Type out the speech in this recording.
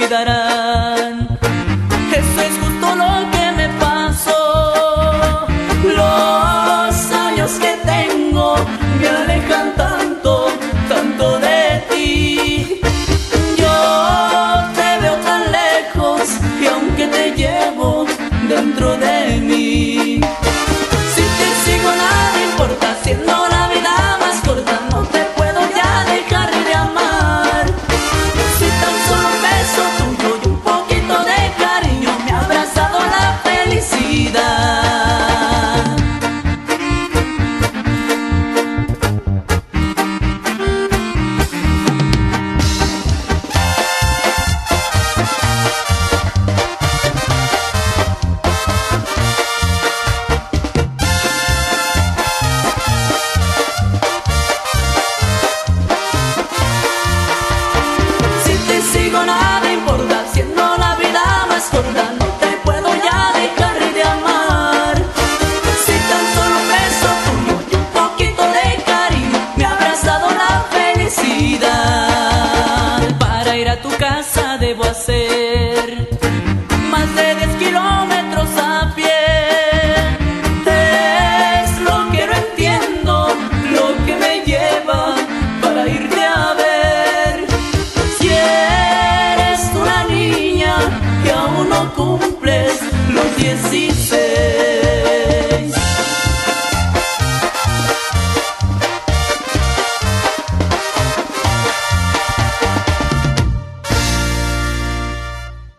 quedarán. Eso es justo lo que me pasó. Los años que tengo me alejan tanto, tanto de ti. Yo te veo tan lejos y aunque te llevo dentro de mí, si te sigo nada importa, siendo la vida más corta, no te puedo ya dejar de amar. Si tan solo un beso tuyo y un poquito de cariño me ha abrazado la felicidad. Nada importa, siendo la vida más corta, no te puedo ya dejar de amar. Si tan solo un beso tuyo y un poquito de cariño me ha abrazado la felicidad. Para ir a tu casa debo hacer más de 10 kilómetros a pie. Es lo que no entiendo, lo que me lleva para irte a ver. Y aún no cumples los 16.